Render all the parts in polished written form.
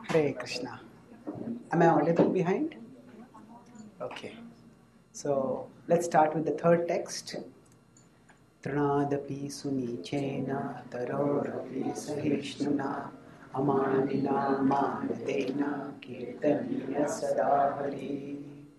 Hare Krishna. Am I audible behind? Okay. So let's start with the third text. Trinadapi sunichena tarorapi sahishnuna amanina manadena kirtaniya sadahari.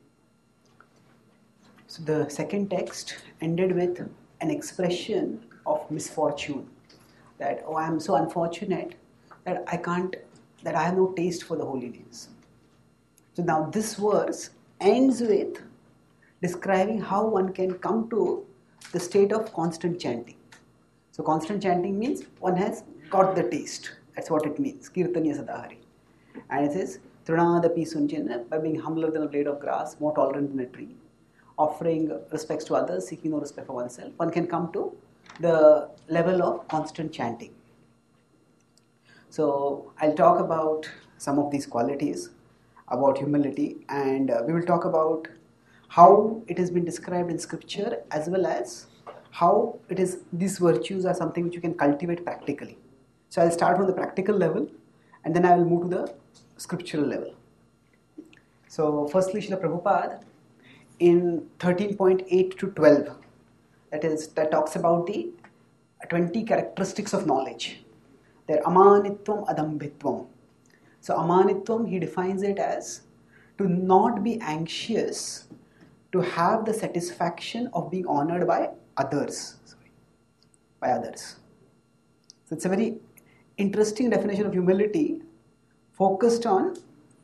So the second text ended with an expression of misfortune that, oh, I am so unfortunate that I have no taste for the holy names. So now this verse ends with describing how one can come to the state of constant chanting. So constant chanting means one has got the taste. That's what it means. Kirtaniya Sadahari. And it says, Trinadapi Sunchena, by being humbler than a blade of grass, more tolerant than a tree, offering respects to others, seeking no respect for oneself, one can come to the level of constant chanting. So I'll talk about some of these qualities, about humility, and we will talk about how it has been described in scripture, as well as how these virtues are something which you can cultivate practically. So I'll start from the practical level, and then I will move to the scriptural level. So firstly, Srila Prabhupada in 13.8 to 12, that talks about the 20 characteristics of knowledge. They're amanitvam adambhitvam. So amanitvam, he defines it as to not be anxious to have the satisfaction of being honored by others. So it's a very interesting definition of humility, focused on,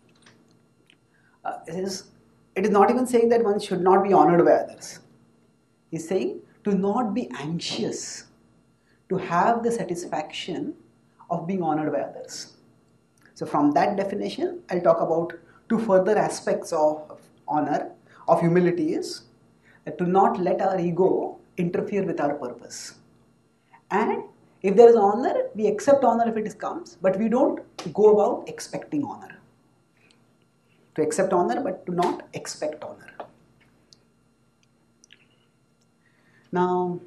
it is not even saying that one should not be honored by others. He's saying to not be anxious to have the satisfaction of being honored by others. So from that definition, I'll talk about two further aspects of honor, of humility, is that to not let our ego interfere with our purpose. And if there is honor, we accept honor if it comes, but we don't go about expecting honor. To accept honor, but to not expect honor. Now,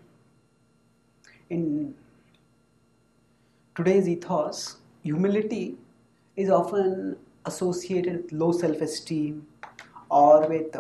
in today's ethos, humility is often associated with low self-esteem or with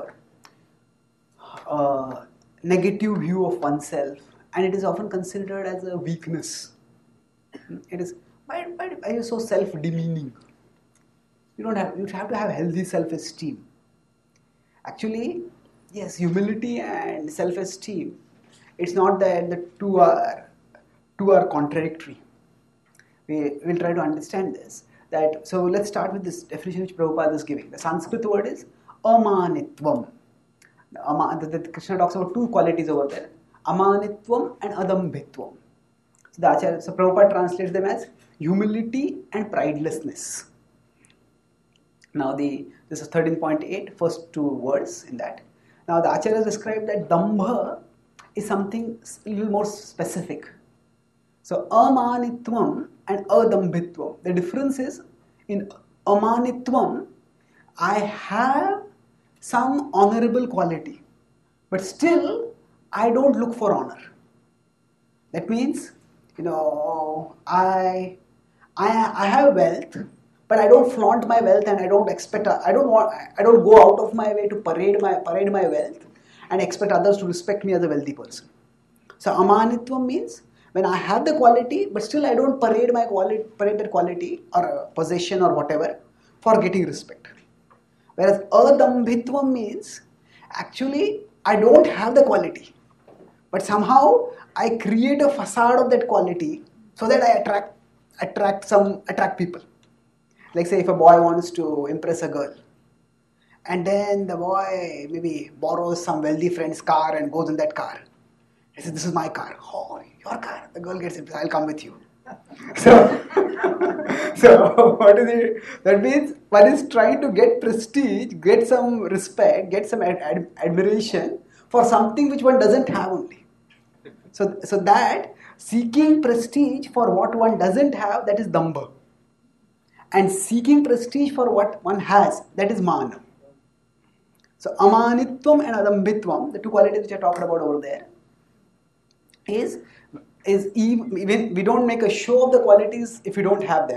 a negative view of oneself, and it is often considered as a weakness. It is, why are you so self-demeaning? You have to have healthy self-esteem. Actually, yes, humility and self-esteem, it's not that the two are contradictory. We will try to understand this. So let's start with this definition which Prabhupada is giving. The Sanskrit word is amanitvam. Krishna talks about two qualities over there, amanitvam and adambhitvam. So Prabhupada translates them as humility and pridelessness. Now this is 13.8, first two words in that. Now the Acharya has described that dambha is something a little more specific. So amanitvam and adambhitvam. The difference is, in amanitvam, I have some honorable quality, but still I don't look for honor. That means, I have wealth, but I don't flaunt my wealth, and I don't go out of my way to parade my wealth and expect others to respect me as a wealthy person. So amanitvam means when I have the quality, but still I don't parade that quality or possession or whatever for getting respect. Whereas adambhitvam means actually I don't have the quality, but somehow I create a facade of that quality so that I attract people. Like say if a boy wants to impress a girl, and then the boy maybe borrows some wealthy friend's car and goes in that car. He says, "This is my car." "Oh, your car." The girl gets impressed. "I'll come with you." So what is it? That means one is trying to get prestige, get some respect, get some admiration for something which one doesn't have only. So that seeking prestige for what one doesn't have, that is dambha. And seeking prestige for what one has, that is mana. So amanitvam and adambhitvam, the two qualities which I talked about over there, is even we don't make a show of the qualities if we don't have them,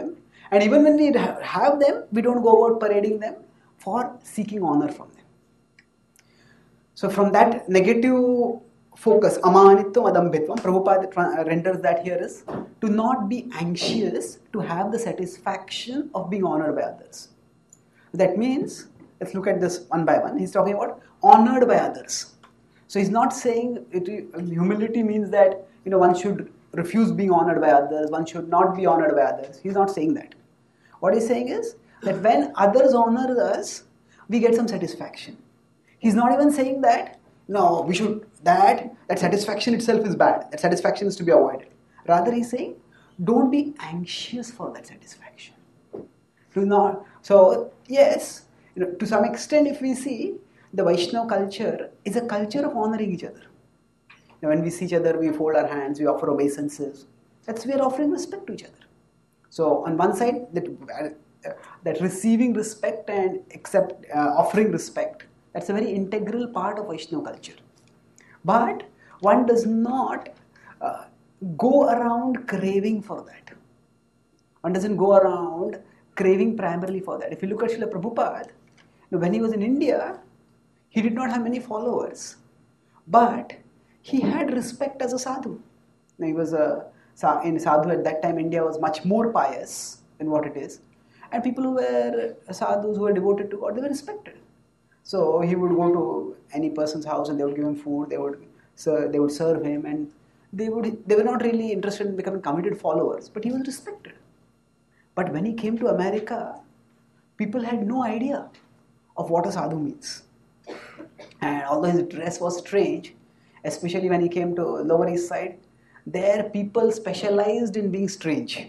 And even when we have them, we don't go about parading them for seeking honor from them. So from that negative focus, amanitvam adambhitvam, Prabhupada renders that here is to not be anxious to have the satisfaction of being honored by others. That means, let's look at this one by one. He's talking about honored by others. So he's not saying humility means that one should refuse being honored by others, one should not be honored by others. He's not saying that. What he's saying is that when others honor us, we get some satisfaction. He's not even saying that, no, we should, that satisfaction itself is bad. That satisfaction is to be avoided. Rather, he's saying, don't be anxious for that satisfaction. Do not. So, yes, to some extent, if we see, the Vaishnava culture is a culture of honoring each other. When we see each other, we fold our hands, we offer obeisances. We are offering respect to each other. So, on one side, that receiving respect and offering respect, that's a very integral part of Vaishnava culture. But one does not go around craving for that. One doesn't go around craving primarily for that. If you look at Srila Prabhupada, when he was in India, he did not have many followers, but he had respect as a sadhu. Now, he was in sadhu at that time. India was much more pious than what it is, and people who were sadhus, who were devoted to God, they were respected. So he would go to any person's house and they would give him food. They would serve him, and they were not really interested in becoming committed followers, but he was respected. But when he came to America, people had no idea of what a sadhu means. And although his dress was strange, especially when he came to Lower East Side, there people specialized in being strange.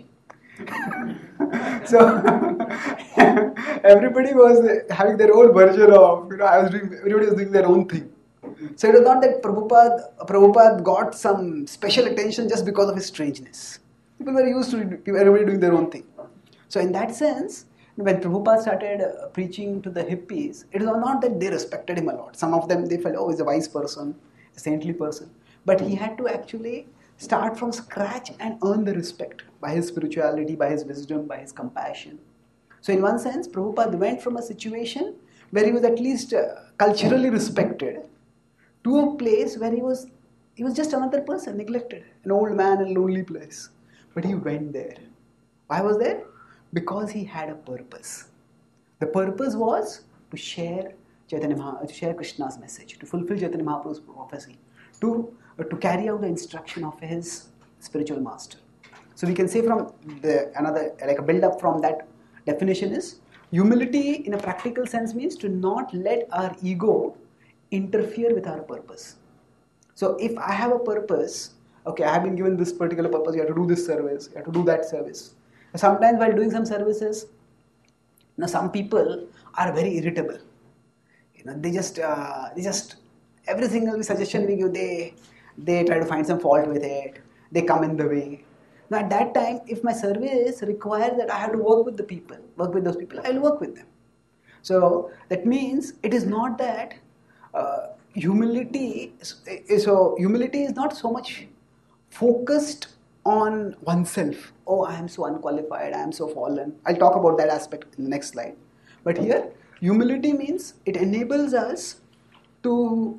So everybody was having their own version of, everybody was doing their own thing. So it was not that Prabhupada got some special attention just because of his strangeness. People were used to everybody doing their own thing. So in that sense, when Prabhupada started preaching to the hippies, it was not that they respected him a lot. Some of them, they felt, oh, he's a wise person, a saintly person. But he had to actually start from scratch and earn the respect by his spirituality, by his wisdom, by his compassion. So in one sense, Prabhupada went from a situation where he was at least culturally respected to a place where he was just another person, neglected, an old man in a lonely place. But he went there. Why was there? Because he had a purpose. The purpose was to share Krishna's message, to fulfill Chaitanya Mahaprabhu's prophecy, to carry out the instruction of his spiritual master. So we can say from a build-up from that definition is, humility in a practical sense means to not let our ego interfere with our purpose. So if I have a purpose, okay, I have been given this particular purpose, you have to do this service, you have to do that service. Sometimes while doing some services, some people are very irritable. They just every single suggestion we give, they try to find some fault with it. They come in the way. Now at that time, if my service requires that I have to work with those people, I'll work with them. So that means it is not that humility is not so much focused on oneself. Oh, I am so unqualified, I am so fallen. I'll talk about that aspect in the next slide. But here, humility means it enables us to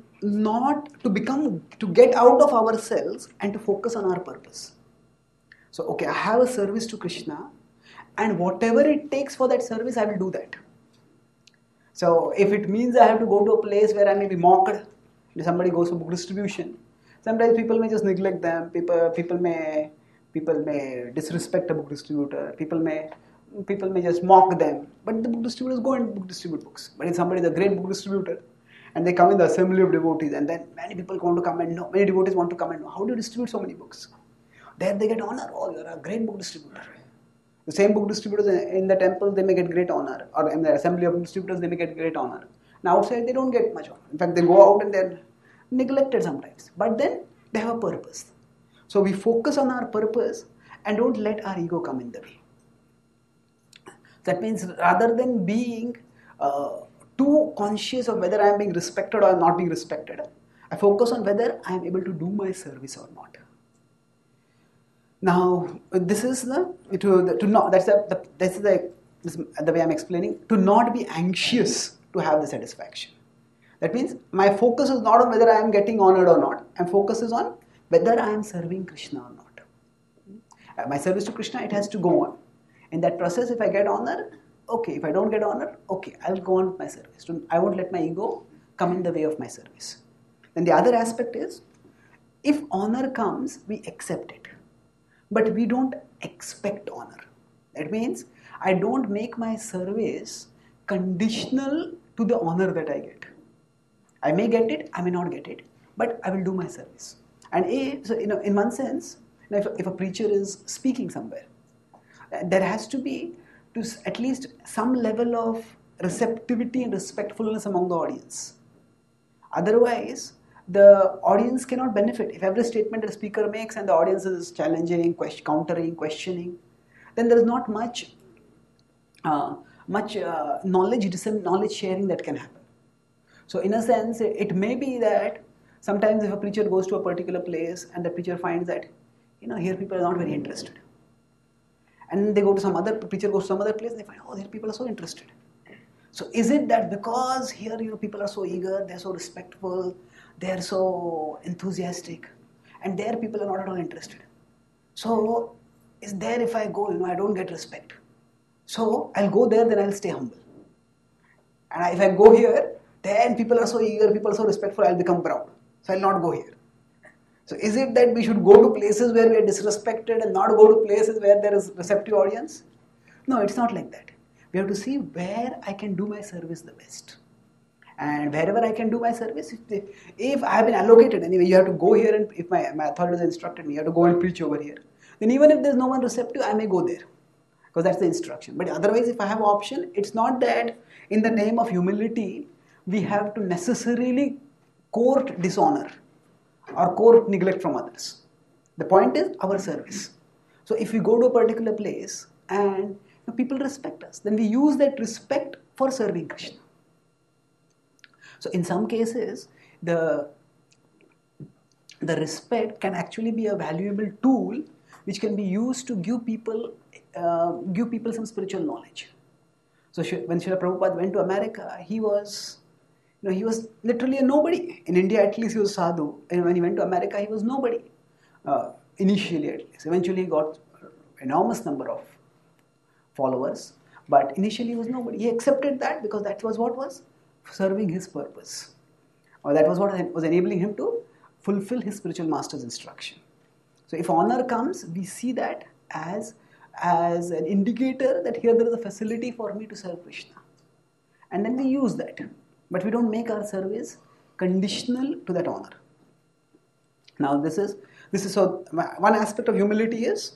get out of ourselves and to focus on our purpose. So, okay, I have a service to Krishna, and whatever it takes for that service, I will do that. So, if it means I have to go to a place where I may be mocked, if somebody goes for book distribution, sometimes people may just neglect them. People may disrespect a book distributor. People may just mock them. But the book distributors go and book distribute books. But if somebody is a great book distributor, and they come in the assembly of devotees, and then many people want to come and know, many devotees want to come and know, how do you distribute so many books? There they get honor. Oh, you're a great book distributor. The same book distributors in the temples, they may get great honor. Or in the assembly of distributors, they may get great honor. Now outside, they don't get much honor. In fact, they go out and they're neglected sometimes. But then, they have a purpose. So we focus on our purpose and don't let our ego come in the way. That means rather than being too conscious of whether I am being respected or not being respected, I focus on whether I am able to do my service or not. Now, this is to not, that's the way I'm explaining, to not be anxious to have the satisfaction. That means my focus is not on whether I am getting honored or not. My focus is on whether I am serving Krishna or not. My service to Krishna, it has to go on. In that process, if I get honor, okay. If I don't get honor, okay, I'll go on with my service. I won't let my ego come in the way of my service. Then the other aspect is, if honor comes, we accept it. But we don't expect honor. That means I don't make my service conditional to the honor that I get. I may get it, I may not get it, but I will do my service. And in one sense, if a preacher is speaking somewhere, there has to be at least some level of receptivity and respectfulness among the audience. Otherwise, the audience cannot benefit. If every statement the speaker makes and the audience is challenging, countering, questioning, then there is not much knowledge sharing that can happen. So in a sense, it may be that sometimes if a preacher goes to a particular place and the preacher finds that, here people are not very interested. And they go to preacher goes to some other place and they find, here people are so interested. So is it that because here, people are so eager, they're so respectful, they're so enthusiastic, and there people are not at all interested. So is there if I go, I don't get respect. So I'll go there, then I'll stay humble. And if I go here, then people are so eager, people are so respectful, I'll become proud. So I'll not go here. So is it that we should go to places where we are disrespected and not go to places where there is receptive audience? No, it's not like that. We have to see where I can do my service the best. And wherever I can do my service, if I have been allocated, anyway, you have to go here, and if my authorities instructed me, you have to go and preach over here. Then even if there's no one receptive, I may go there. Because that's the instruction. But otherwise, if I have option, it's not that in the name of humility, we have to necessarily court dishonor or court neglect from others. The point is our service. So if we go to a particular place and people respect us, then we use that respect for serving Krishna. So in some cases, the respect can actually be a valuable tool which can be used to give people some spiritual knowledge. So when Srila Prabhupada went to America, he was literally a nobody. In India, at least, he was sadhu. And when he went to America, he was nobody. Initially, at least. Eventually, he got enormous number of followers. But initially, he was nobody. He accepted that because that was what was serving his purpose. Or that was what was enabling him to fulfill his spiritual master's instruction. So if honor comes, we see that as an indicator that here there is a facility for me to serve Krishna. And then we use that. But we don't make our service conditional to that honor. Now this is so one aspect of humility is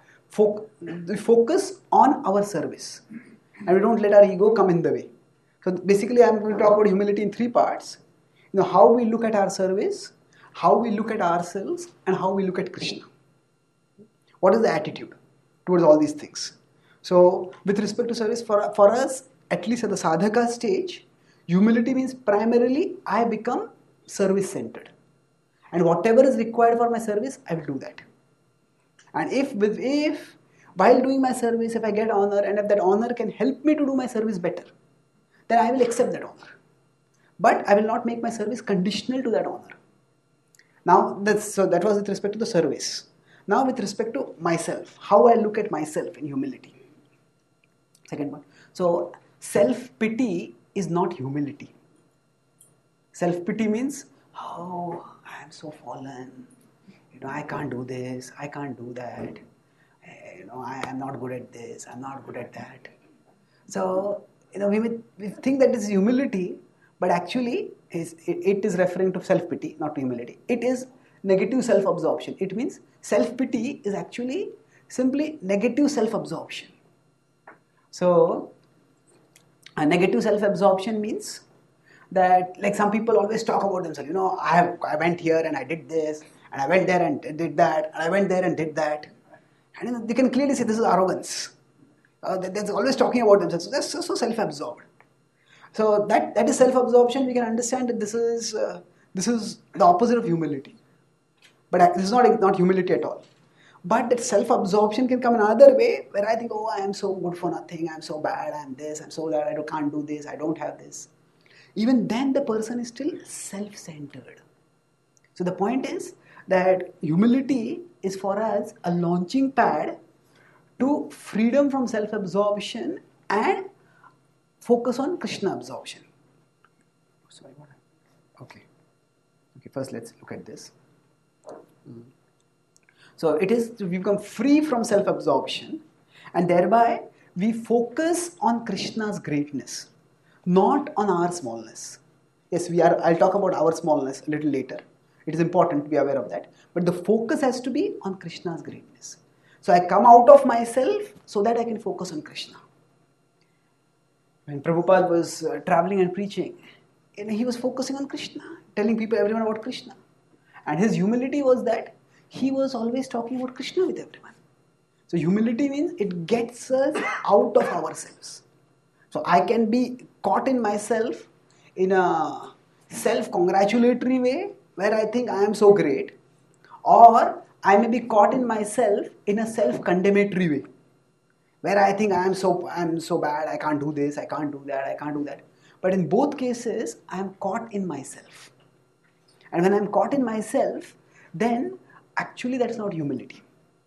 we focus on our service. And we don't let our ego come in the way. So basically I'm going to talk about humility in three parts. How we look at our service, how we look at ourselves, and how we look at Krishna. What is the attitude towards all these things? So with respect to service, for us, at least at the sadhaka stage, humility means primarily I become service-centered. And whatever is required for my service, I will do that. And if while doing my service, if I get honor and if that honor can help me to do my service better, then I will accept that honor. But I will not make my service conditional to that honor. Now, that was with respect to the service. Now with respect to myself, how I look at myself in humility. Second one. So self-pity is not humility. Self-pity means, I am so fallen. I can't do this, I can't do that. I am not good at this, I'm not good at that. So, we think that this is humility, but actually it is referring to self-pity, not to humility. It is negative self-absorption. It means self-pity is actually simply negative self-absorption. So, a negative self-absorption means that, like some people always talk about themselves, I went here and I did this, and I went there and did that, and I went there and did that. And they can clearly see this is arrogance. They're always talking about themselves. So they're so self-absorbed. So that is self-absorption. We can understand that this is the opposite of humility. But this is not humility at all. But that self-absorption can come another way where I think, oh, I am so good for nothing, I'm so bad, I'm this, I'm so that, I can't do this, I don't have this. Even then the person is still self-centered. So the point is that humility is for us a launching pad to freedom from self-absorption and focus on Krishna absorption. Sorry, what? Okay. Okay, first let's look at this. So it is to become free from self-absorption, and thereby we focus on Krishna's greatness, not on our smallness. Yes, I'll talk about our smallness a little later. It is important to be aware of that. But the focus has to be on Krishna's greatness. So I come out of myself so that I can focus on Krishna. When Prabhupada was traveling and preaching, he was focusing on Krishna, telling everyone about Krishna. And his humility was that he was always talking about Krishna with everyone. So humility means it gets us out of ourselves. So I can be caught in myself in a self-congratulatory way where I think I am so great, or I may be caught in myself in a self-condemnatory way where I think I am so bad, I can't do this, I can't do that, I can't do that. But in both cases, I am caught in myself. And when I am caught in myself, then actually that's not humility.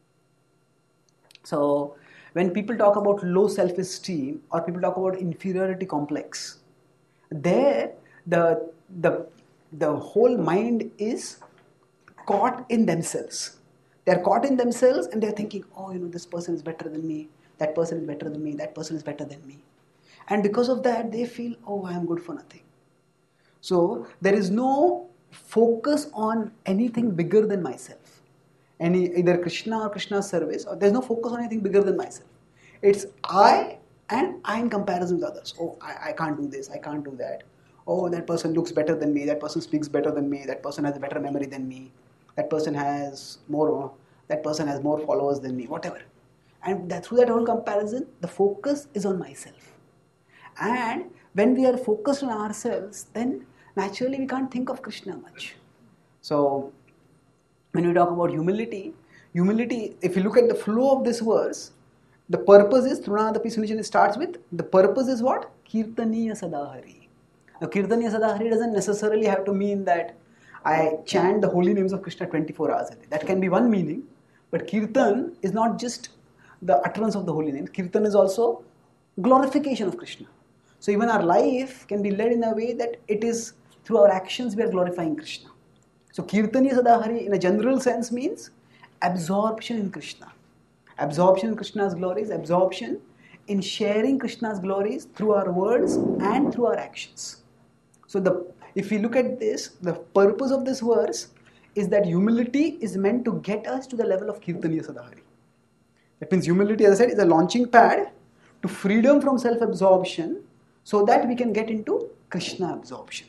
So when people talk about low self-esteem or people talk about inferiority complex, there the whole mind is caught in themselves. They're caught in themselves and they're thinking, oh, this person is better than me, that person is better than me, that person is better than me. And because of that, they feel, oh, I am good for nothing. So there is no focus on anything bigger than myself. Either Krishna or Krishna's service, or there's no focus on anything bigger than myself. It's I and I in comparison with others. Oh, I can't do this, I can't do that. Oh, that person looks better than me, that person speaks better than me, that person has a better memory than me, that person has more followers than me, whatever. And through that whole comparison, the focus is on myself. And when we are focused on ourselves, then naturally we can't think of Krishna much. So when we talk about humility, if you look at the flow of this verse, the purpose is, Trunadapi Sunijana starts with, the purpose is what? Kirtaniya Sadahari. Now Kirtaniya Sadahari doesn't necessarily have to mean that I chant the holy names of Krishna 24 hours a day. That can be one meaning, but Kirtan is not just the utterance of the holy names. Kirtan is also glorification of Krishna. So even our life can be led in a way that it is through our actions we are glorifying Krishna. So Kirtaniya Sadahari in a general sense means absorption in Krishna. Absorption in Krishna's glories, absorption in sharing Krishna's glories through our words and through our actions. So if we look at this, the purpose of this verse is that humility is meant to get us to the level of Kirtaniya Sadahari. That means humility, as I said, is a launching pad to freedom from self-absorption so that we can get into Krishna absorption.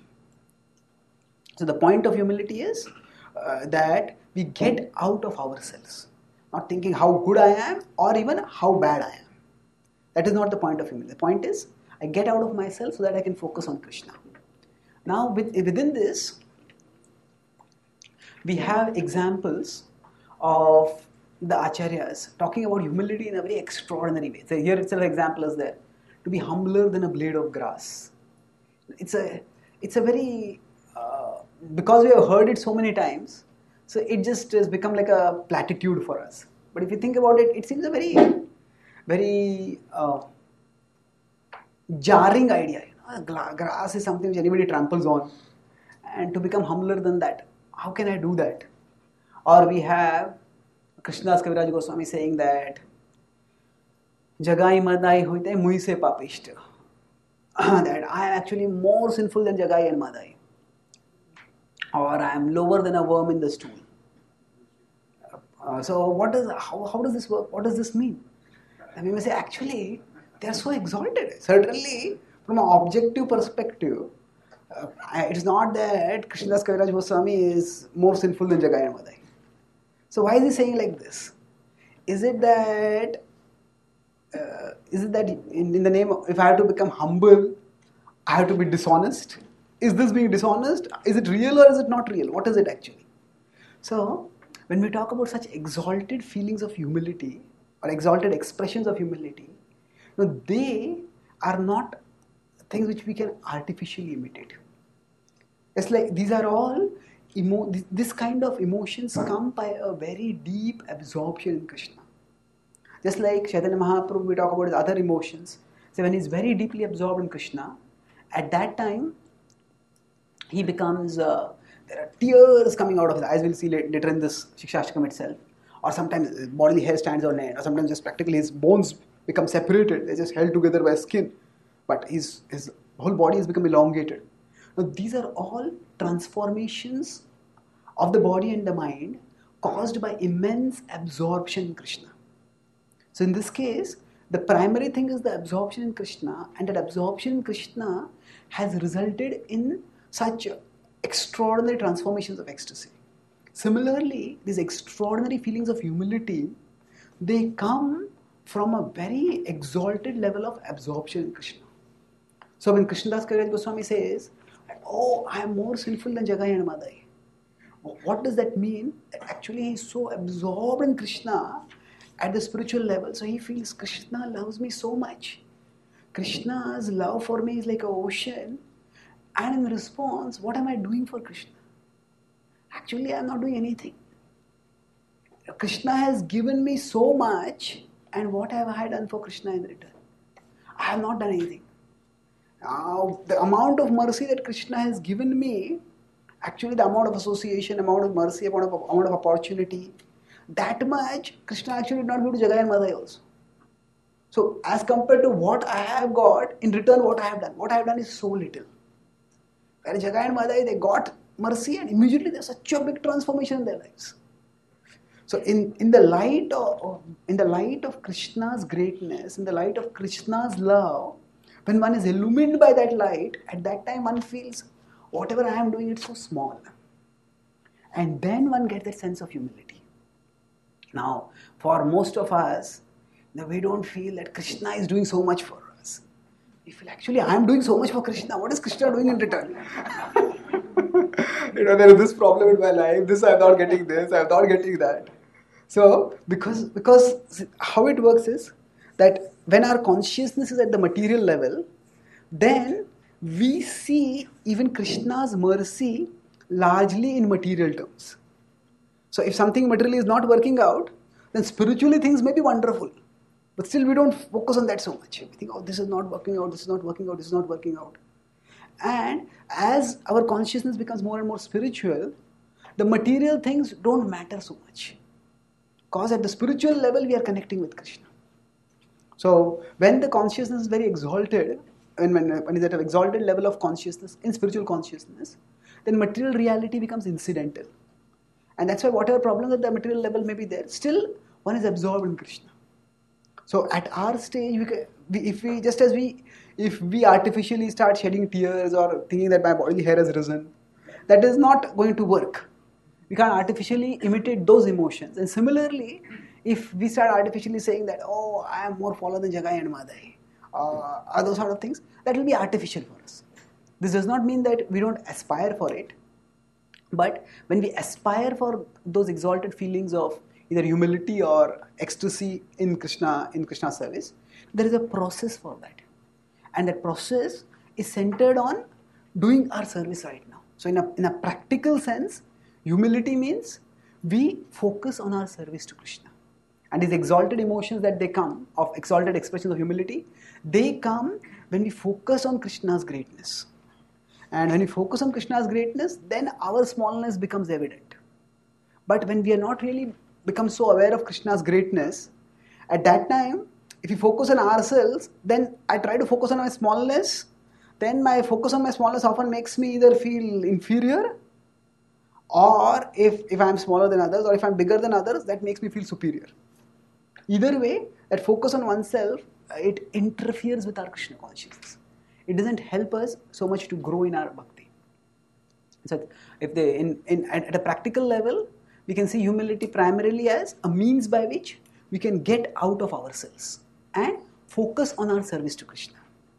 So the point of humility is that we get out of ourselves, not thinking how good I am or even how bad I am. That is not the point of humility. The point is I get out of myself so that I can focus on Krishna. Now within this, we have examples of the acharyas talking about humility in a very extraordinary way. So here itself example is there. To be humbler than a blade of grass. It's a very because we have heard it so many times, so it just has become like a platitude for us. But if you think about it, it seems a very, very jarring idea. Grass is something which anybody tramples on, and to become humbler than that, how can I do that? Or we have Krishnadas Kaviraj Goswami saying that Jagai Madai hoite mui se papishta. That I am actually more sinful than Jagai and Madai. Or I am lower than a worm in the stool. So how does this work? What does this mean? And we may say, actually, they are so exalted. Certainly, from an objective perspective, it's not that Krishnadas Kaviraj Goswami is more sinful than Jagai and Madai. So why is he saying like this? Is it that in the name of, if I have to become humble, I have to be dishonest? Is this being dishonest? Is it real or is it not real? What is it actually? So when we talk about such exalted feelings of humility or exalted expressions of humility, they are not things which we can artificially imitate. It's like these are all this kind of emotions come by a very deep absorption in Krishna. Just like Chaitanya Mahaprabhu, we talk about his other emotions. So when he's very deeply absorbed in Krishna, at that time he becomes, there are tears coming out of his eyes. We'll see later in this Shikshashtakam itself. Or sometimes his bodily hair stands on end, or sometimes just practically his bones become separated. They're just held together by skin. But his whole body has become elongated. Now these are all transformations of the body and the mind caused by immense absorption in Krishna. So in this case, the primary thing is the absorption in Krishna, and that absorption in Krishna has resulted in such extraordinary transformations of ecstasy. Similarly, these extraordinary feelings of humility, they come from a very exalted level of absorption in Krishna. So when Krishnadas Kaviraj Goswami says, "Oh, I am more sinful than Jagai and Madai," what does that mean? That actually he is so absorbed in Krishna at the spiritual level, so he feels Krishna loves me so much. Krishna's love for me is like an ocean, and in response, what am I doing for Krishna? Actually, I am not doing anything. Krishna has given me so much, and what have I done for Krishna in return? I have not done anything. Now, the amount of mercy that Krishna has given me, actually the amount of association, amount of mercy, amount of opportunity, that much Krishna actually did not give to Jagai and Madai also. So as compared to what I have got, in return what I have done is so little. Whereas Jagai and Madai, they got mercy and immediately there's such a big transformation in their lives. So in the light of Krishna's greatness, in the light of Krishna's love, when one is illumined by that light, at that time one feels whatever I am doing, it's so small. And then one gets that sense of humility. Now, for most of us, we don't feel that Krishna is doing so much for us. We feel actually I am doing so much for Krishna. What is Krishna doing in return? There is this problem in my life. This I am not getting this. I am not getting that. So because how it works is that when our consciousness is at the material level, then we see even Krishna's mercy largely in material terms. So if something materially is not working out, then spiritually things may be wonderful. But still we don't focus on that so much. We think, oh, this is not working out, this is not working out, this is not working out. And as our consciousness becomes more and more spiritual, the material things don't matter so much. Because at the spiritual level we are connecting with Krishna. So when the consciousness is very exalted, when it's at an exalted level of consciousness, in spiritual consciousness, then material reality becomes incidental. And that's why whatever problems at the material level may be there, still one is absorbed in Krishna. So at our stage, if we artificially start shedding tears or thinking that my body hair has risen, that is not going to work. We can't artificially imitate those emotions. And similarly, if we start artificially saying that, oh, I am more follower than Jagai and Madai, or those sort of things, that will be artificial for us. This does not mean that we don't aspire for it. But when we aspire for those exalted feelings of either humility or ecstasy in Krishna's service, there is a process for that. And that process is centered on doing our service right now. So in a practical sense, humility means we focus on our service to Krishna. And these exalted emotions that they come, of exalted expressions of humility, they come when we focus on Krishna's greatness. And when we focus on Krishna's greatness, then our smallness becomes evident. But when we are not really become so aware of Krishna's greatness, at that time, if we focus on ourselves, then I try to focus on my smallness, then my focus on my smallness often makes me either feel inferior, or if I am smaller than others, or if I am bigger than others, that makes me feel superior. Either way, that focus on oneself, it interferes with our Krishna consciousness. It doesn't help us so much to grow in our bhakti. So, at a practical level, we can see humility primarily as a means by which we can get out of ourselves and focus on our service to Krishna.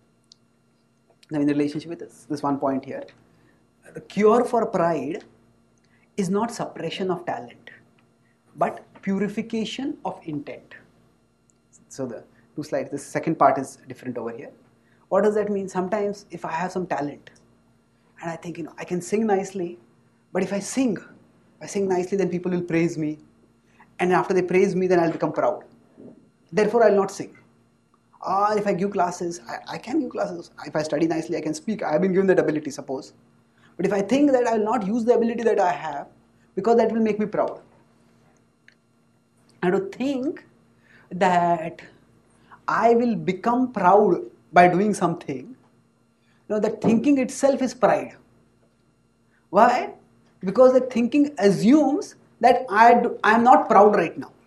Now, in relationship with this one point here, the cure for pride is not suppression of talent. but purification of intent. So the two slides, the second part is different over here. What does that mean? Sometimes if I have some talent and I think, I can sing nicely, but if I sing nicely, then people will praise me. And after they praise me, then I'll become proud. Therefore, I'll not sing. Or if I give classes, I can give classes. If I study nicely, I can speak. I have been given that ability, suppose. But if I think that I will not use the ability that I have, because that will make me proud. And to think that I will become proud by doing something, that thinking itself is pride. Why? Because the thinking assumes that I am not proud right now.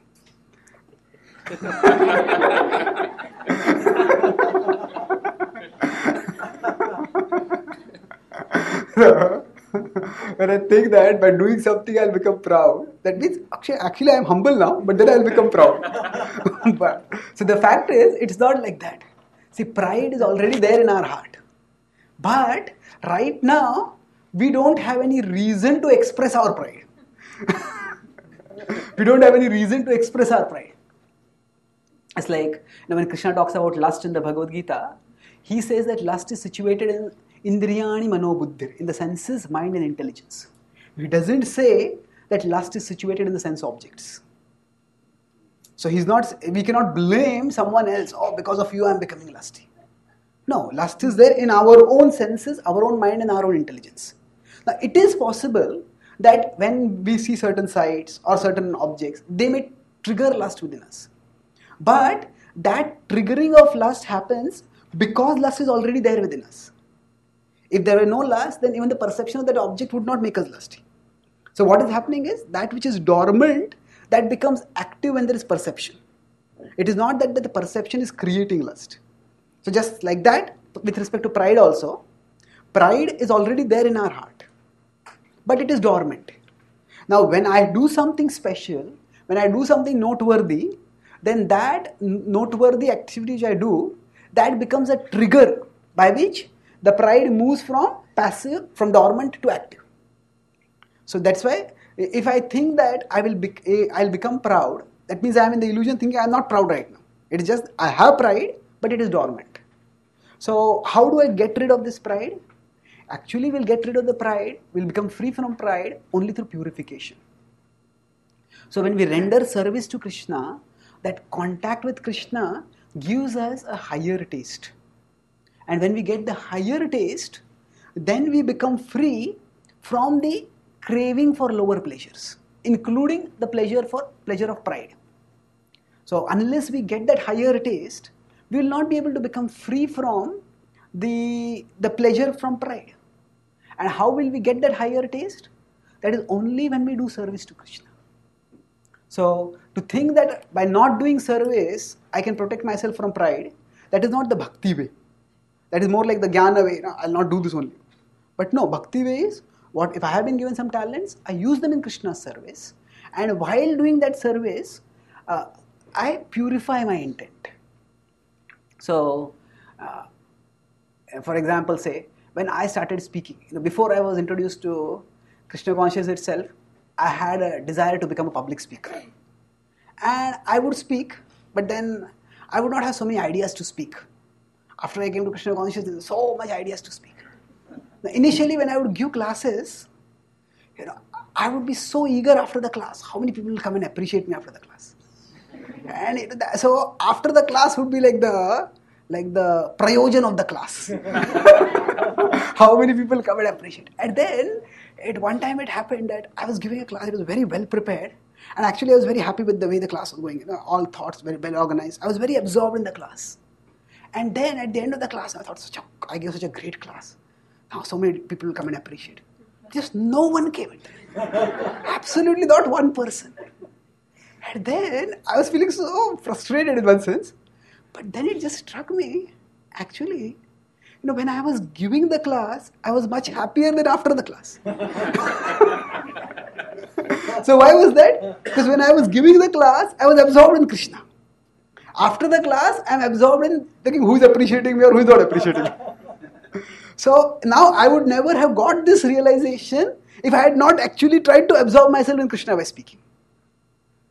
When I think that by doing something I'll become proud, that means actually I'm humble now, but then I'll become proud. So the fact is, it's not like that. See, pride is already there in our heart. But right now, we don't have any reason to express our pride. We don't have any reason to express our pride. It's like, when Krishna talks about lust in the Bhagavad Gita, he says that lust is situated in Indriyani Manobuddhir, in the senses, mind and intelligence. He doesn't say that lust is situated in the sense objects. So we cannot blame someone else, because of you I am becoming lusty. No, lust is there in our own senses, our own mind and our own intelligence. Now, it is possible that when we see certain sights or certain objects, they may trigger lust within us. But that triggering of lust happens because lust is already there within us. If there were no lust, then even the perception of that object would not make us lusty. So what is happening is, that which is dormant, that becomes active when there is perception. It is not that the perception is creating lust. So just like that, with respect to pride also, pride is already there in our heart, but it is dormant. Now when I do something special, when I do something noteworthy, then that noteworthy activity which I do, that becomes a trigger by which the pride moves from passive, from dormant to active. So that's why if I think that I'll become proud, that means I am in the illusion thinking I am not proud right now. It is just I have pride, but it is dormant. So how do I get rid of this pride? Actually, we'll get rid of the pride, we'll become free from pride only through purification. So when we render service to Krishna, that contact with Krishna gives us a higher taste. And when we get the higher taste, then we become free from the craving for lower pleasures, including the pleasure of pride. So unless we get that higher taste, we will not be able to become free from the pleasure from pride. And how will we get that higher taste? That is only when we do service to Krishna. So to think that by not doing service, I can protect myself from pride, that is not the bhakti way. That is more like the jnana way. I'll not do this only. But no, bhakti way is, what if I have been given some talents, I use them in Krishna's service. And while doing that service, I purify my intent. So, for example, say, when I started speaking, before I was introduced to Krishna consciousness itself, I had a desire to become a public speaker. And I would speak, but then I would not have so many ideas to speak. After I came to Krishna consciousness, there were so much ideas to speak. Now, initially, when I would give classes, I would be so eager after the class. How many people will come and appreciate me after the class? And so after the class would be like the prayojan of the class. How many people come and appreciate. And then at one time it happened that I was giving a class, it was very well prepared, and actually I was very happy with the way the class was going. All thoughts very well organized. I was very absorbed in the class. And then at the end of the class, I thought, I gave such a great class. Now so many people will come and appreciate. Just no one came in. Absolutely not one person. And then I was feeling so frustrated in one sense. But then it just struck me, actually, when I was giving the class, I was much happier than after the class. So why was that? Because when I was giving the class, I was absorbed in Krishna. After the class, I am absorbed in thinking who is appreciating me or who is not appreciating me. So now I would never have got this realization if I had not actually tried to absorb myself in Krishna by speaking.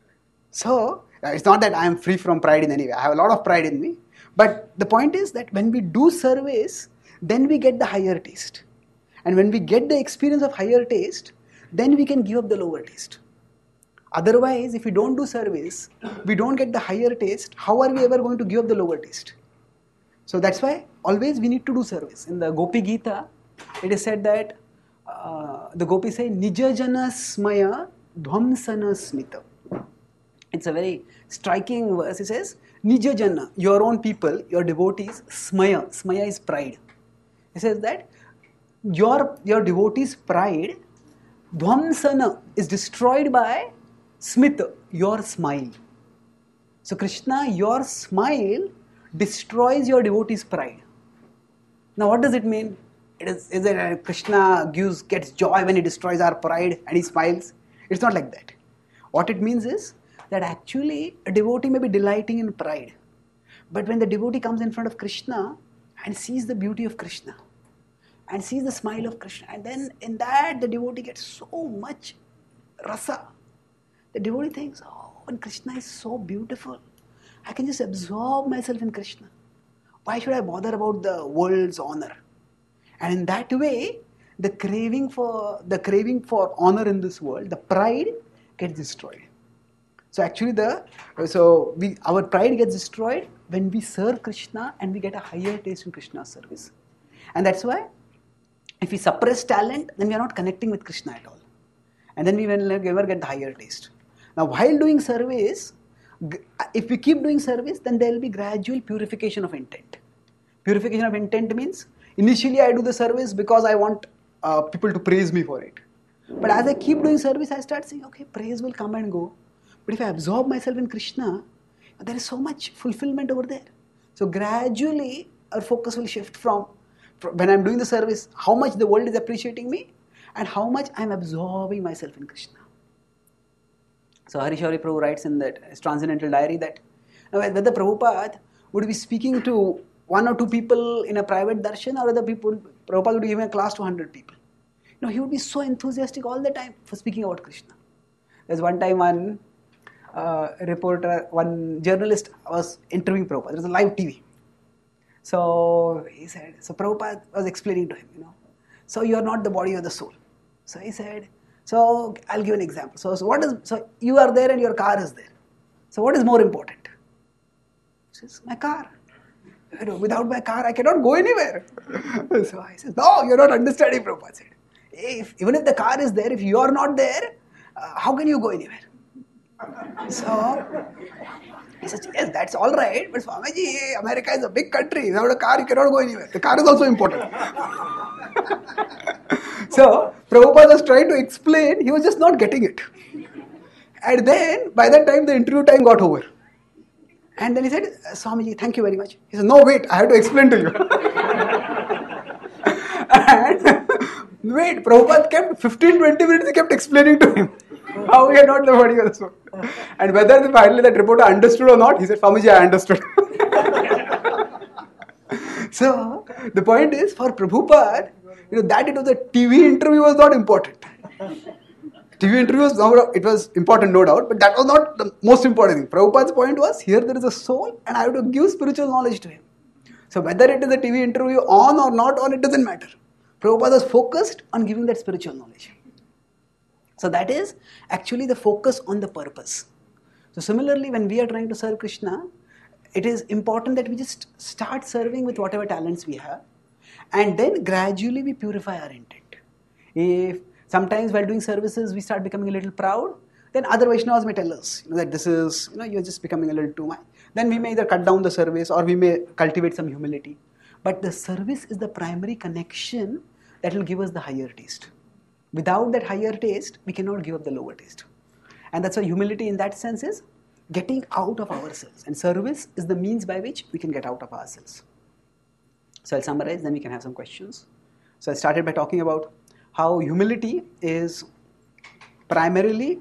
So, it's not that I am free from pride in any way. I have a lot of pride in me. But the point is that when we do service, then we get the higher taste. And when we get the experience of higher taste, then we can give up the lower taste. Otherwise, if we don't do service, we don't get the higher taste, how are we ever going to give up the lower taste? So that's why always we need to do service. In the Gopi Gita, it is said that the gopis say, Nija jana smaya dhvamsana smita. It's a very striking verse. It says, Nija jana, your own people, your devotees, smaya. Smaya is pride. It says that your devotees' pride, dhvamsana, is destroyed by smita, your smile. So Krishna, your smile destroys your devotees' pride. Now what does it mean? Is it Krishna gets joy when he destroys our pride and he smiles? It's not like that. What it means is that actually a devotee may be delighting in pride. But when the devotee comes in front of Krishna and sees the beauty of Krishna and sees the smile of Krishna, and then in that the devotee gets so much rasa. The devotee thinks, oh, when Krishna is so beautiful, I can just absorb myself in Krishna. Why should I bother about the world's honor? And in that way, the craving for honor in this world, the pride gets destroyed. So actually, our pride gets destroyed when we serve Krishna and we get a higher taste in Krishna's service. And that's why, if we suppress talent, then we are not connecting with Krishna at all. And then we will never get the higher taste. Now, while doing service, if we keep doing service, then there will be gradual purification of intent. Purification of intent means, initially I do the service because I want people to praise me for it. But as I keep doing service, I start saying, okay, praise will come and go. But if I absorb myself in Krishna, there is so much fulfillment over there. So gradually, our focus will shift from when I'm doing the service, how much the world is appreciating me and how much I'm absorbing myself in Krishna. So Harishauri Prabhu writes in that his Transcendental Diary that whether Prabhupada would be speaking to one or two people in a private darshan, or whether Prabhupada would give a class to 100 people. He would be so enthusiastic all the time for speaking about Krishna. There's one time one journalist was interviewing Prabhupada. There was a live TV. So he said, so Prabhupada was explaining to him, so you are not the body or the soul. So he said, so I'll give an example. So you are there and your car is there. So what is more important? He says, my car. Without my car, I cannot go anywhere. So I said, no, you're not understanding, Prabhupada said. Even if the car is there, if you are not there, how can you go anywhere? So he said, yes, that's all right, but Swamiji, America is a big country. Without a car, you cannot go anywhere. The car is also important. So Prabhupada was trying to explain, he was just not getting it. And then, by that time, the interview time got over. And then he said, Swamiji, thank you very much. He said, no, wait, I have to explain to you. And wait, Prabhupada kept 15-20 minutes, he kept explaining to him how we are not the body or the soul. And whether finally that reporter understood or not, he said, Swamiji, I understood. So, the point is, for Prabhupada, that it was a TV interview was not important. TV interview was important, no doubt, but that was not the most important thing. Prabhupada's point was, here there is a soul and I have to give spiritual knowledge to him. So whether it is a TV interview on or not on, it doesn't matter. Prabhupada was focused on giving that spiritual knowledge. So that is actually the focus on the purpose. So similarly, when we are trying to serve Krishna, it is important that we just start serving with whatever talents we have, and then gradually we purify our intent. If sometimes while doing services we start becoming a little proud, then other Vaishnavas may tell us that this is, you're just becoming a little too much. Then we may either cut down the service or we may cultivate some humility. But the service is the primary connection that will give us the higher taste. Without that higher taste, we cannot give up the lower taste. And that's why humility in that sense is getting out of ourselves. And service is the means by which we can get out of ourselves. So I'll summarize, then we can have some questions. So I started by talking about how humility is primarily,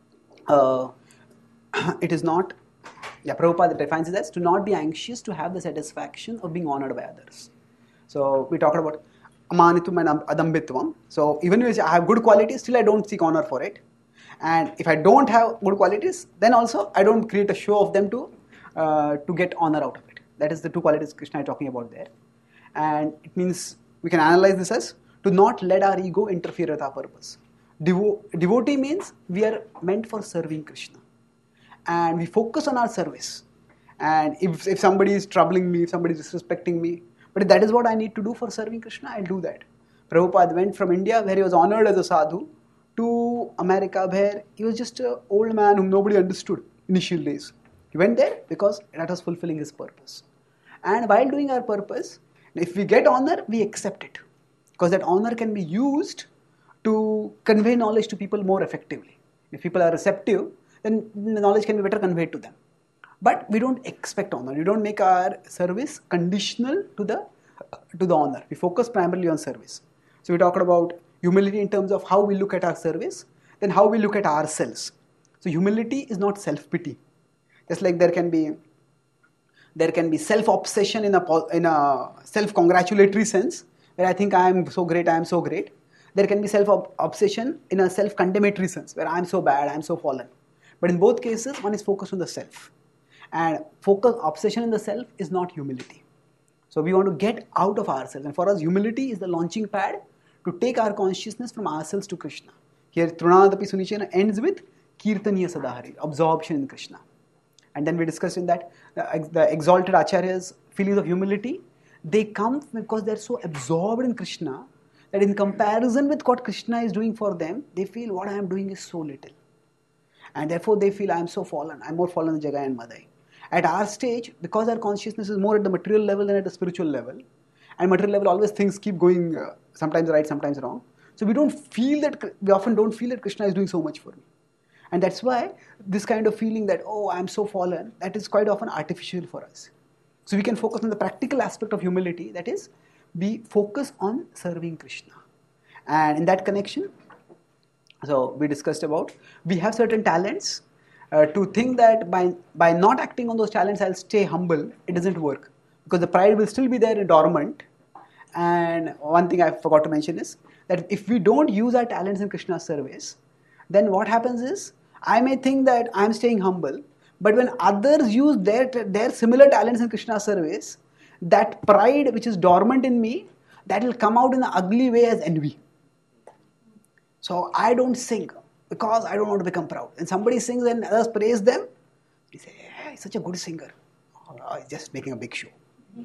it is not, Prabhupada defines it as to not be anxious to have the satisfaction of being honored by others. So we talked about amanitum and adambitvam. So even if I have good qualities, still I don't seek honor for it. And if I don't have good qualities, then also I don't create a show of them to get honor out of it. That is the two qualities Krishna is talking about there. And it means we can analyze this as to not let our ego interfere with our purpose. Devotee means we are meant for serving Krishna. And we focus on our service. And if somebody is troubling me, if somebody is disrespecting me, but if that is what I need to do for serving Krishna, I'll do that. Prabhupada went from India, where he was honored as a sadhu, to America, where he was just an old man whom nobody understood initial days. He went there because that was fulfilling his purpose. And while doing our purpose, if we get honor, we accept it. Because that honor can be used to convey knowledge to people more effectively. If people are receptive, then the knowledge can be better conveyed to them. But we don't expect honor. We don't make our service conditional to the honor. We focus primarily on service. So we talked about humility in terms of how we look at our service, then how we look at ourselves. So humility is not self-pity. Just like there can be self-obsession in a self-congratulatory sense, where I think I am so great, I am so great. There can be self-obsession in a self-condemnatory sense, where I am so bad, I am so fallen. But in both cases, one is focused on the self. And obsession in the self is not humility. So we want to get out of ourselves. And for us, humility is the launching pad to take our consciousness from ourselves to Krishna. Here, Trunadapi Sunichena ends with Kirtaniya Sadahari, absorption in Krishna. And then we discussed in that the exalted Acharya's feelings of humility, they come because they're so absorbed in Krishna that in comparison with what Krishna is doing for them, they feel what I am doing is so little. And therefore they feel I am so fallen, I am more fallen than Jagai and Madai. At our stage, because our consciousness is more at the material level than at the spiritual level, and material level always things keep going sometimes right, sometimes wrong. So we often don't feel that Krishna is doing so much for me. And that's why this kind of feeling that, oh, I'm so fallen, that is quite often artificial for us. So we can focus on the practical aspect of humility, that is, we focus on serving Krishna. And in that connection, so we discussed about, we have certain talents. To think that by not acting on those talents, I'll stay humble, it doesn't work. Because the pride will still be there dormant. And one thing I forgot to mention is that if we don't use our talents in Krishna's service, then what happens is, I may think that I'm staying humble, but when others use their similar talents in Krishna's service, that pride which is dormant in me, that will come out in an ugly way as envy. So I don't sing because I don't want to become proud. And somebody sings and others praise them, you say, hey, he's such a good singer. Oh, he's just making a big show.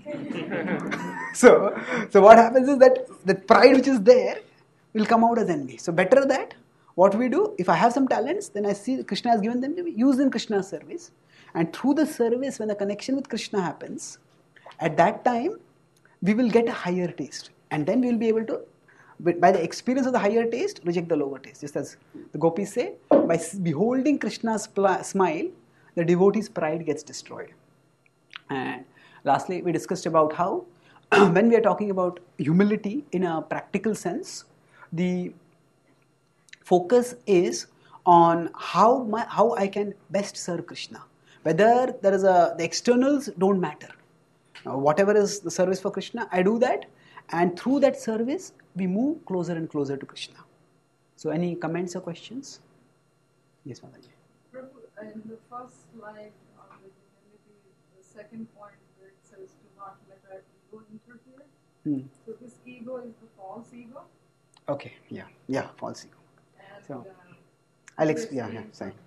So what happens is that the pride which is there will come out as envy. So better that what we do, if I have some talents, then I see Krishna has given them to be used in Krishna's service. And through the service, when the connection with Krishna happens, at that time, we will get a higher taste. And then we will be able to, by the experience of the higher taste, reject the lower taste. Just as the gopis say, by beholding Krishna's smile, the devotee's pride gets destroyed. And lastly, we discussed about how, when we are talking about humility in a practical sense, the focus is on how I can best serve Krishna. Whether there is the externals don't matter. Whatever is the service for Krishna, I do that, and through that service, we move closer and closer to Krishna. So, any comments or questions? Yes, Mataji. Prabhu, in the first slide on the humility, the second point where it says to not let our ego interfere. So this ego is the false ego. Okay. Yeah, false ego. And, so, I'll explain.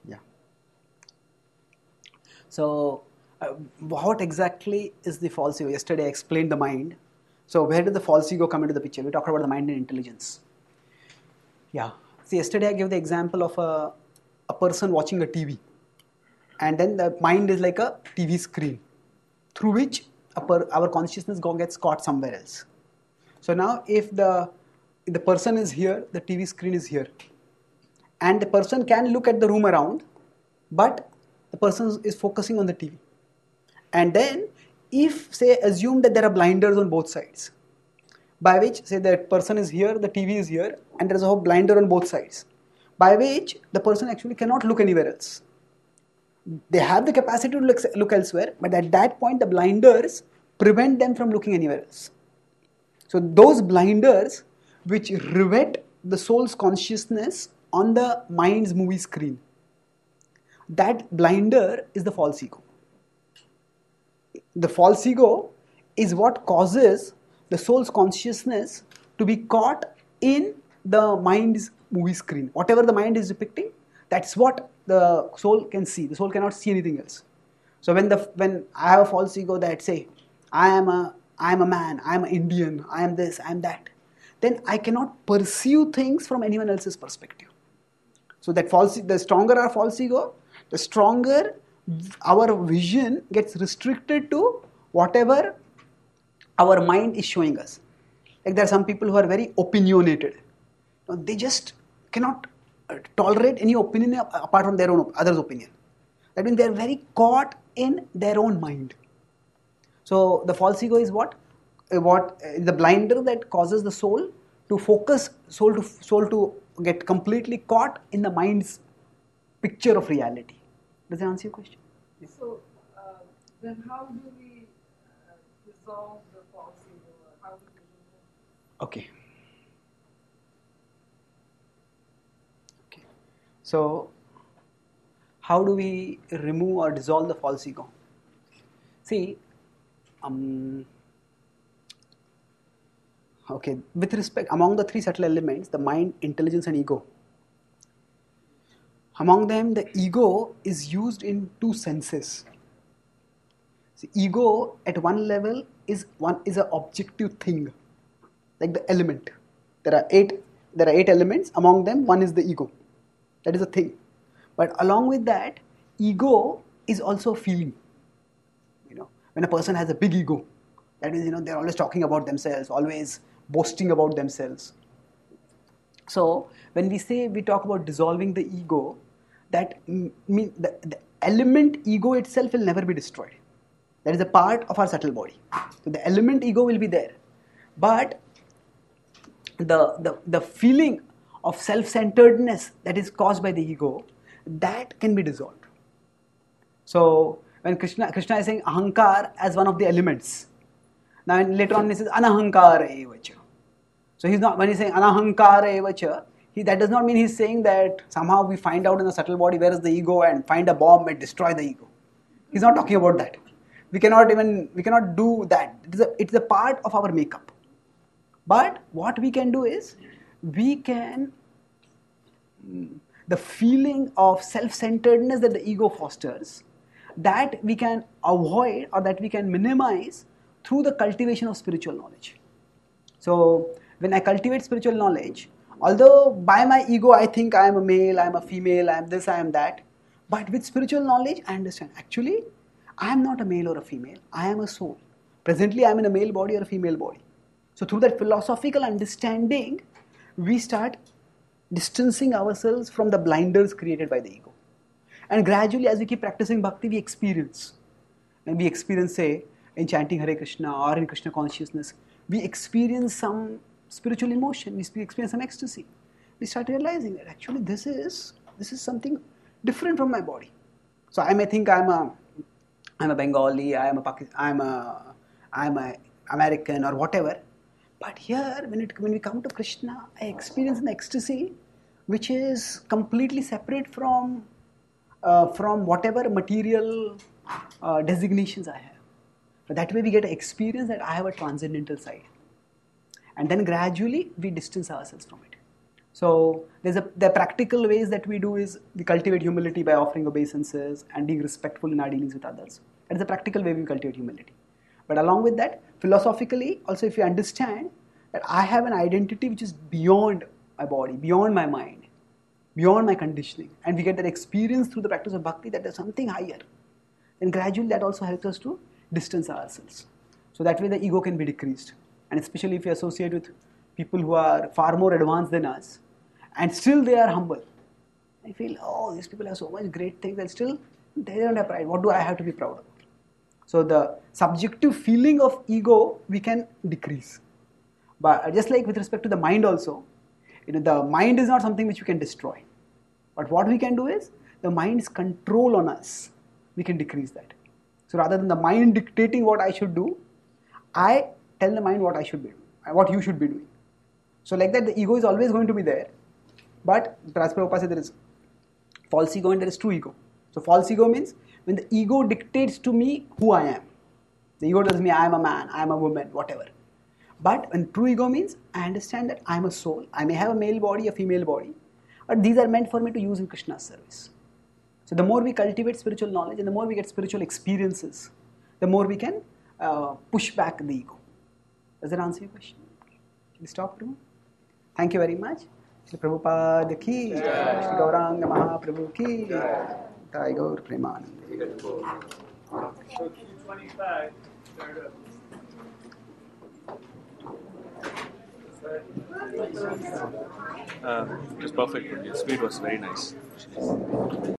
So, what exactly is the false ego? Yesterday I explained the mind. So, where did the false ego come into the picture? We talked about the mind and intelligence. Yeah. See, yesterday I gave the example of a person watching a TV. And then the mind is like a TV screen through which our consciousness gets caught somewhere else. So now if the person is here, the TV screen is here. And the person can look at the room around, but the person is focusing on the TV. And then, if, say, assume that there are blinders on both sides, by which, say, the person is here, the TV is here, and there is a whole blinder on both sides, by which the person actually cannot look anywhere else. They have the capacity to look elsewhere, but at that point, the blinders prevent them from looking anywhere else. So, those blinders which rivet the soul's consciousness on the mind's movie screen. That blinder is the false ego. The false ego is what causes the soul's consciousness to be caught in the mind's movie screen. Whatever the mind is depicting, that's what the soul can see. The soul cannot see anything else. So when I have a false ego that say, I am a man, I am an Indian, I am this, I am that, then I cannot perceive things from anyone else's perspective. So that the stronger our false ego, the stronger our vision gets restricted to whatever our mind is showing us. Like there are some people who are very opinionated. They just cannot tolerate any opinion apart from their own others' opinion. That means they are very caught in their own mind. So the false ego is what the blinder that causes the soul to focus, soul to get completely caught in the mind's picture of reality. Does that answer your question? Yes. So then how do we resolve the false ego? How do we remove it? Okay. So how do we remove or dissolve the false ego? See, okay, with respect, among the three subtle elements, the mind, intelligence and ego, among them the ego is used in two senses. See, ego at one level is an objective thing, like the element. There are eight elements, among them one is the ego. That is a thing. But along with that, ego is also a feeling. When a person has a big ego, that is, they're always talking about themselves, always boasting about themselves. So when we talk about dissolving the ego, that means the element ego itself will never be destroyed. That is a part of our subtle body. So the element ego will be there. But the feeling of self-centeredness that is caused by the ego, that can be dissolved. So when Krishna is saying ahankar as one of the elements, now later on he says anahankara evacha. So when he's saying anahankara evacha, that does not mean he's saying that somehow we find out in the subtle body where is the ego and find a bomb and destroy the ego. He's not talking about that. We cannot do that. It's a part of our makeup. But what we can do is, the feeling of self-centeredness that the ego fosters, that we can avoid or that we can minimize through the cultivation of spiritual knowledge. So when I cultivate spiritual knowledge, although by my ego I think I am a male, I am a female, I am this, I am that, but with spiritual knowledge I understand, actually I am not a male or a female, I am a soul. Presently I am in a male body or a female body. So through that philosophical understanding, we start distancing ourselves from the blinders created by the ego. And gradually, as we keep practicing bhakti, we experience. And we experience, say, in chanting Hare Krishna or in Krishna consciousness, we experience some spiritual emotion, we experience some ecstasy. We start realizing that actually this is something different from my body. So I may think I'm a Bengali, I'm a American or whatever. But here, when we come to Krishna, I experience an ecstasy which is completely separate from whatever material designations I have. But that way we get an experience that I have a transcendental side. And then gradually we distance ourselves from it. So the practical ways that we do is we cultivate humility by offering obeisances and being respectful in our dealings with others. That is the practical way we cultivate humility. But along with that, philosophically, also if you understand that I have an identity which is beyond my body, beyond my mind, beyond my conditioning, and we get that experience through the practice of bhakti that there's something higher, then gradually that also helps us to distance ourselves. So that way the ego can be decreased. And especially if you associate with people who are far more advanced than us, and still they are humble. I feel, oh, these people have so much great things, and still they don't have pride. What do I have to be proud of? So the subjective feeling of ego we can decrease. But just like with respect to the mind also, the mind is not something which we can destroy. But what we can do is, the mind's control on us, we can decrease that. So rather than the mind dictating what I should do, I tell the mind what I should be doing, what you should be doing. So like that, the ego is always going to be there. But as Prabhupada said, there is false ego and there is true ego. So false ego means when the ego dictates to me who I am. The ego tells me I am a man, I am a woman, whatever. But when true ego means I understand that I am a soul. I may have a male body, a female body, but these are meant for me to use in Krishna's service. So the more we cultivate spiritual knowledge and the more we get spiritual experiences, the more we can push back the ego. Does that answer your question? Can we stop, Prabhu? Thank you very much. Shri Prabhupada ki, Shri Gauranga Mahaprabhu ki, Jai Gaur Premanand. So Q25, start up. It was perfect. Your speed was very nice.